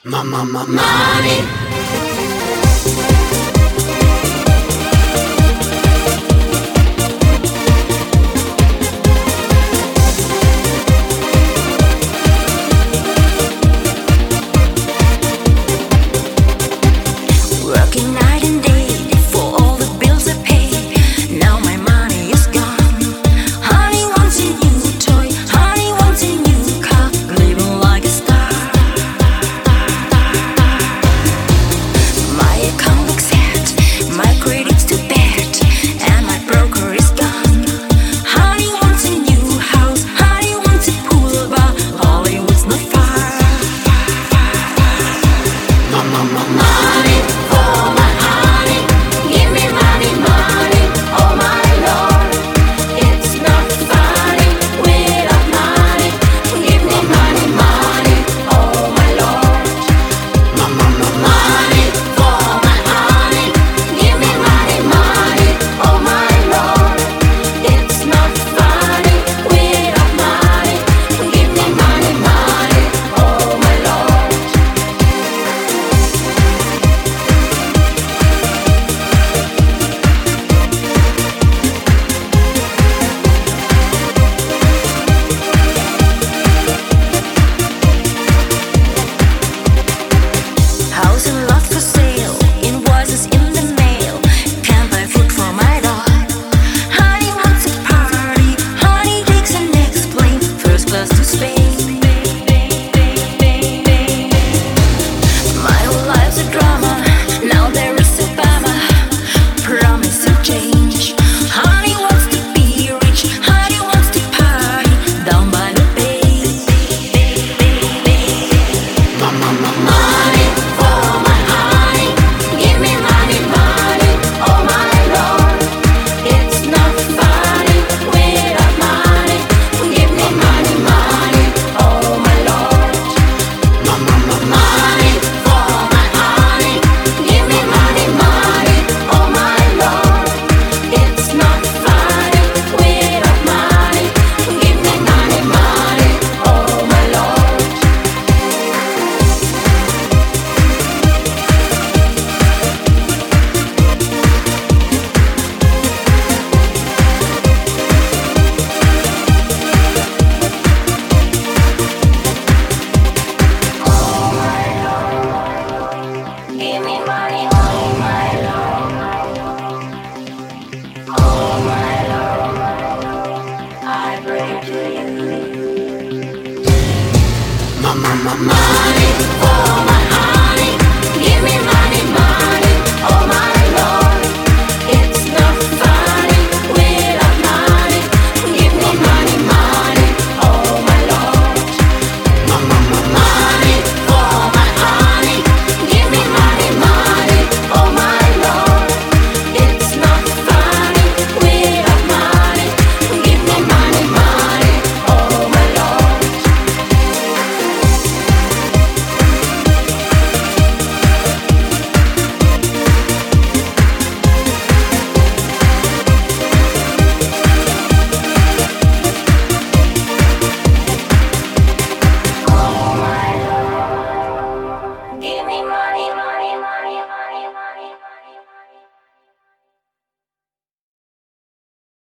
Money. Working night and day for all the bills I pay. Now my money is gone. Honey wants a new toy. Honey wants a new car. Living like a star. My account looks sad. My credit's too bad. And my broker is gone. Honey wants a new house. Honey wants a pool bar. Hollywood's not far. Money. House and lot for sale, invoices in the mail. Can't buy food for my dog. Honey wants a party. Honey takes the next plane, first class to Spain. My whole life's a drama. Now there is Obama. Promise to change. Honey wants to be rich. Honey wants to party down by the bay. Money.